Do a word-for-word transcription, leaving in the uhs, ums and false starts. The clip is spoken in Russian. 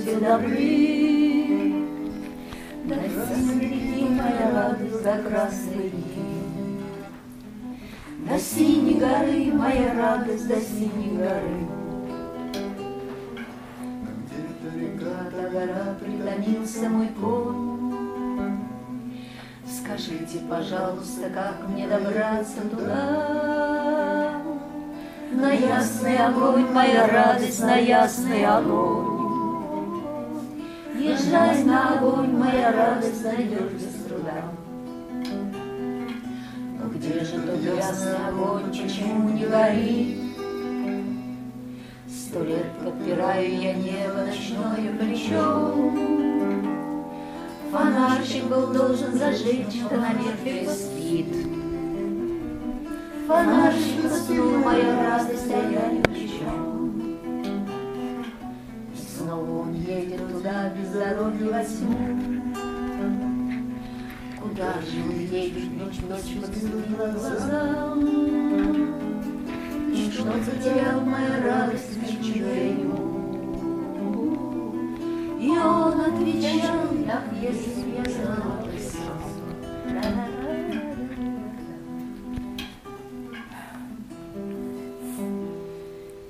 все добры. До синей реки моя радость, до красной реки, до синей горы моя радость, до синей горы. Где-то река, та гора, притомился мой конь. Скажите, пожалуйста, как мне добраться туда? На ясный огонь, моя радость, на ясный огонь. Езжай на огонь, моя радость, найдешь без труда. Но где же тот ясный огонь, почему не горит? Сто лет подпираю я небо ночное плечом. Фонарчик был должен зажечь, да наверное спит. Фонарчик уснул, моя радость, а я ни при чем. И снова он едет туда, без дороги во тьму. Куда же он едет, ночь, ночь подземила глаза. И что потерял моя радость, кричу я ему. И он отвечал, ах, если б я